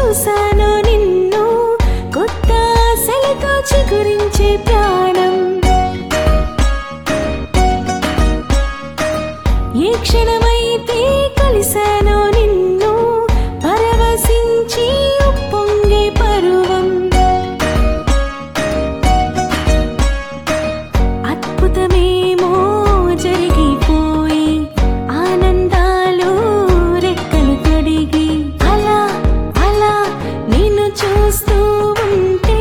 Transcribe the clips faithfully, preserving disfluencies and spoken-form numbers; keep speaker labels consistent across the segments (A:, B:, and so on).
A: చూసాను నిన్ను కొత్త ఆశలతో చిగురించే ప్రాణం ఏ క్షణమైతే కలిసానో నిన్ను పరవశించి ఉప్పొంగే పరువం అద్భుతమేమో జరిగిపోయి ఆనందాలు రెక్కలు తొడిగి అలా అలా నిన్ను చూస్తూ ఉంటే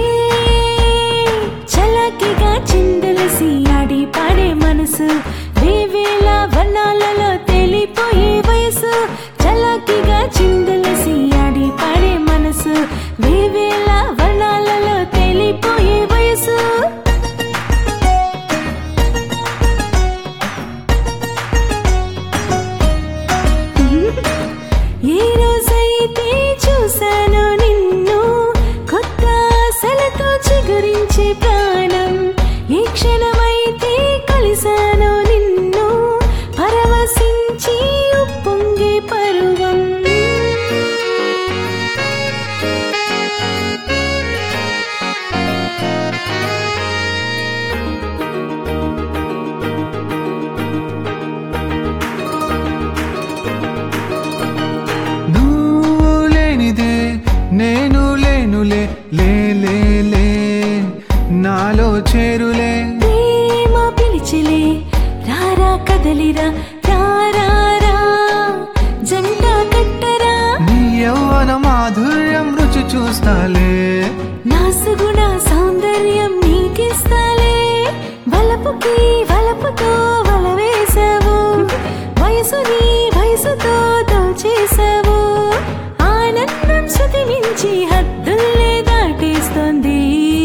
A: చలాకిగా చిందలసి ఆడి పాడే మనసు వేవేల వర్ణాలలో తేలిపోయే వయసు చలాకిగా చిందలసి ఆడి పాడే మనసు వేవేల వర్ణాలలో తేలిపోయే వయసు ఏ రోజైతే చూసానో నిన్ను కొత్త ఆశలతో చిగురించే ప్రాణం ఏ క్షణమైతే కలిసానో నిన్ను పరవశించి ఉప్పొంగే పరువం
B: నువ్వు లేనిదే నేను లేనులే లే లే లే నాలో చేరులే
A: ప్రేమ పిలిచిలే రారా కదలిరా రారా రా జంట కట్టరా
B: నీ యవ్వన మాధుర్యం రుచి చూస్తాలే
A: నా సుగుణ సౌందర్యం నీకిస్తాలే వలపుకి వలపుతో వల వేసావు వయసుని వయసుతో దోచేసావు ఆనందం శృతి మించి హద్దుల్నే దాటేస్తోంది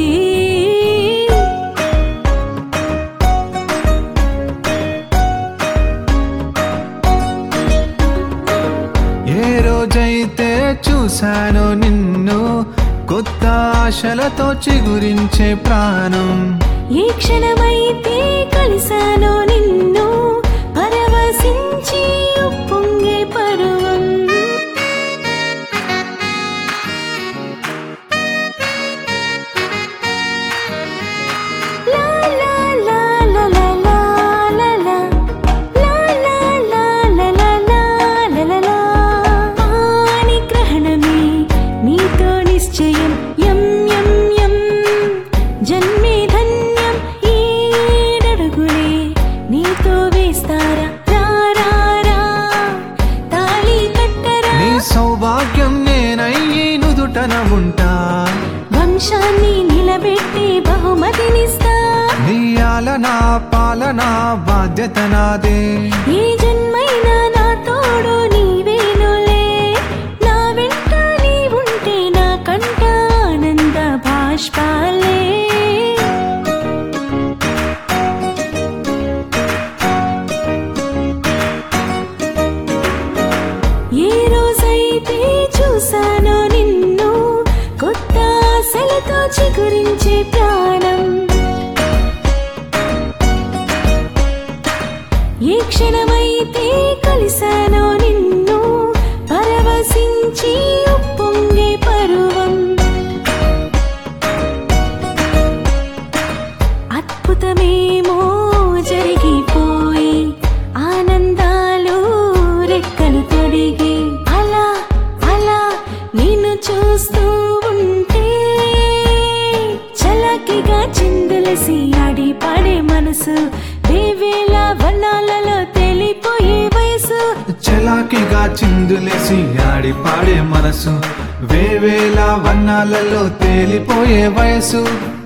B: ఏ రోజైతే చూశానో నిన్ను కొత్త ఆశలతో చిగురించే ప్రాణం
A: ఏ క్షణమైతే కలిసానో నిన్ను పరవశించి ఉప్పొంగే పరువం లా లా లా లా లా లా లా లా లా లా లా లా లా లా లా పాని గ్రహణమే నీతో నిశ్చయం యం యం యం జన్మే ధన్యం ఏడడుగులే నీతో వేస్తారా రా రా రా తాళి కట్టరా
B: నీ సౌభాగ్యం నేనయ్యి నుదుటన ఉంటా
A: వంశాన్ని నిలబెట్టి బహుమతినిస్తా
B: నీ ఆలన పాలన బాధ్యత నాదే
A: ఏ జన్మైనా నా తోడు నీవేనులే నా వెంట నీ ఉంటే నా కంట ఆనంద బాష్పాలే ఏ రోజైతే చూసానో నిన్ను కొత్త ఆశలతో చిగురించే ప్రాణం ఏ క్షణమైతే కలిసానో నిన్ను పరవశించి ఉప్పొంగే పరువం అద్భుతమేమో జరిగిపోయి ఆనందాలు రెక్కలు తొడిగి అలా అలా నిన్ను చూస్తూ ఉంటే చలాకిగా చిందులసి ఆడి పాడే మనసు వేవేల వర్ణాలలో తేలిపోయే వయసు
B: చలాకిగా చిందులేసి ఆడి పాడే మనసు వేవేల వర్ణాలలో తేలిపోయే వయసు